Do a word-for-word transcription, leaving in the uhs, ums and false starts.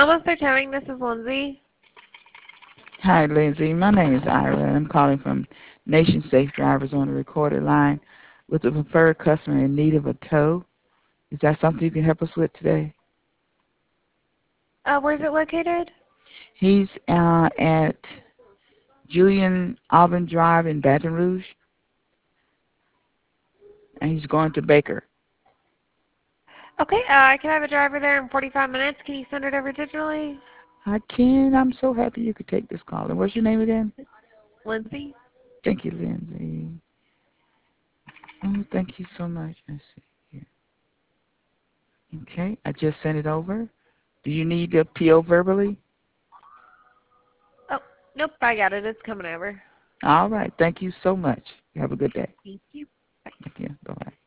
Almost there, towing. This is Lindsay. Hi, Lindsay. My name is Ira, and I'm calling from Nation Safe Drivers on the recorded line with a preferred customer in need of a tow. Is that something you can help us with today? Uh, where's it located? He's uh, at Julian Auburn Drive in Baton Rouge, and he's going to Baker. Okay, uh, I can have a driver there in forty-five minutes. Can you send it over digitally? I can. I'm so happy you could take this call. And what's your name again? Lindsay? Thank you, Lindsay. Oh, thank you so much. Let's see here. Okay, I just sent it over. Do you need the P O verbally? Oh, nope, I got it. It's coming over. All right. Thank you so much. You have a good day. Thank you. Thank you. Bye-bye.